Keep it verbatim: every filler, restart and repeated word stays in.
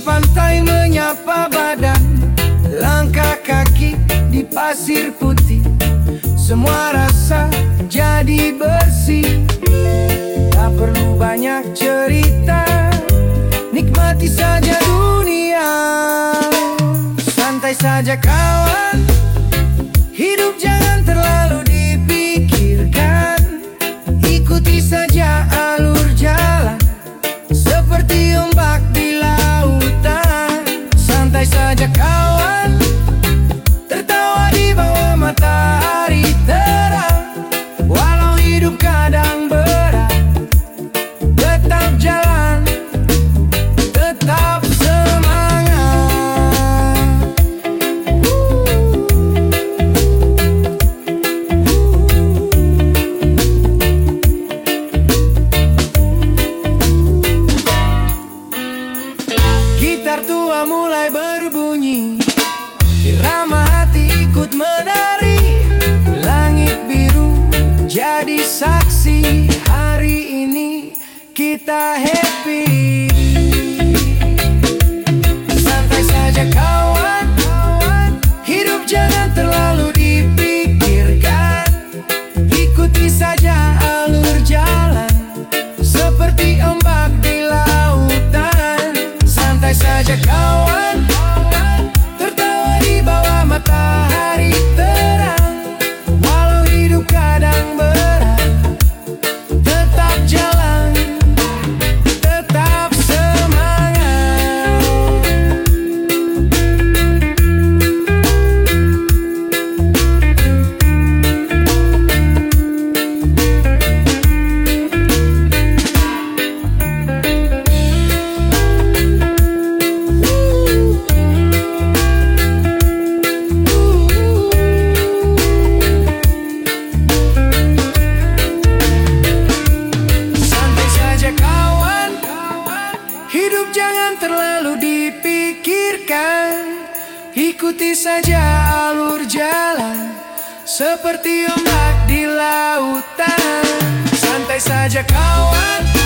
pantai menyapa badan, langkah kaki di pasir putih, semua rasa jadi bersih. Tak perlu banyak cerita, nikmati saja dunia. Santai saja kawan, hidup jangan terlalu dipikirkan. Ikuti saja alur jalan, seperti ombak di lautan. Santai saja kawan, tertawa di bawah matahari terang. Walau hidup kadang berat, tetap jalan, tetap semangat. Gitar tua mulai berbunyi, irama hati ikut menari. Langit biru jadi saksi, hari ini kita happy. Santai saja kawan, hidup jangan terlalu dipikirkan. Ikuti saja alur jalan, seperti ombak di lautan. Santai saja kawan, tertawa di bawah matahari terang. Walau hidup kadang berat, tetap jalan, tetap semangat. Santai saja kawan, hidup jangan terlalu dipikirkan. Ikuti saja alur jalan, seperti ombak di lautan. Santai saja kawan,